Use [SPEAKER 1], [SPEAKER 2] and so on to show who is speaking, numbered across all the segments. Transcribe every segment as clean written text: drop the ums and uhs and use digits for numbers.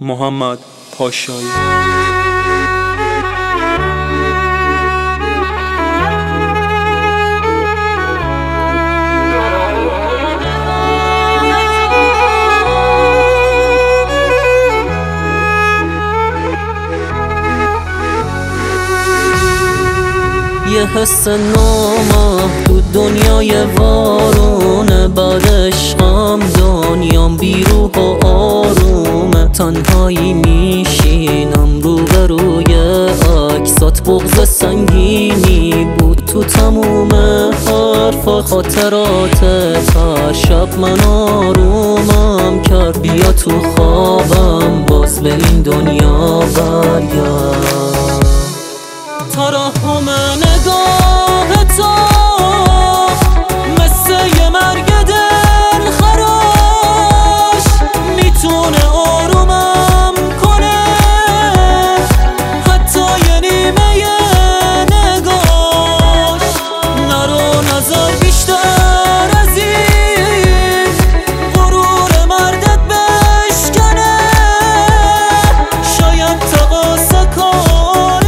[SPEAKER 1] محمد پاشایی.
[SPEAKER 2] یه حس نامحدود دنیای وارونه، بعد عشقم دنیام بیروح و آرومه. تنهایی میشینم روبروی عکسات، بغض سنگینی بود تو تموم حرفات. خاطراتت هر شب من آرومم کرد، بیا تو خوابم باز به این دنیا برگرد. ترحم نگاه تو مثل یه مرگ دل خراش، میتونه آرومم کنه حتی یه نیمه نگاش. نرو نظر بیشتر از این، غرور مردت بشکنه، شاید تقاصه کار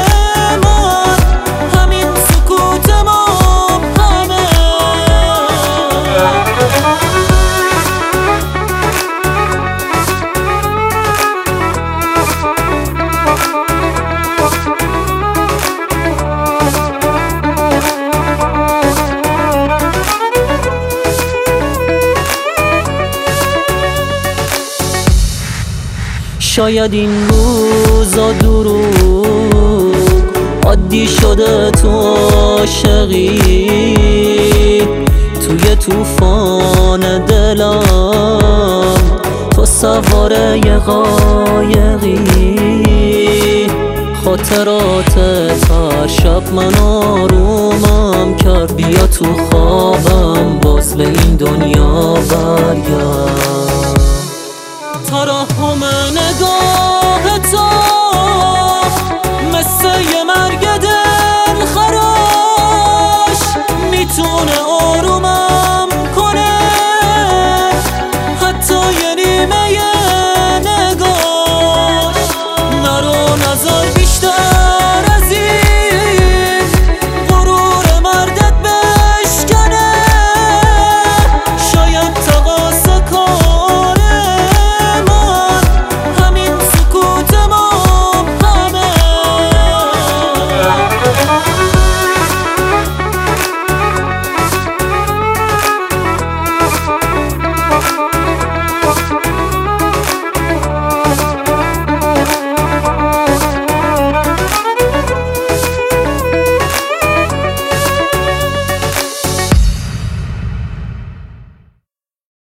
[SPEAKER 2] شاید این روزا دروغ عادی شده تو عاشقی، توی طوفان دلم تو سوار یه قایقی. خاطراتت هر شب من آرومم کرد، بیا تو خوابم باز به این دنیا برگرد. ترحم نگاه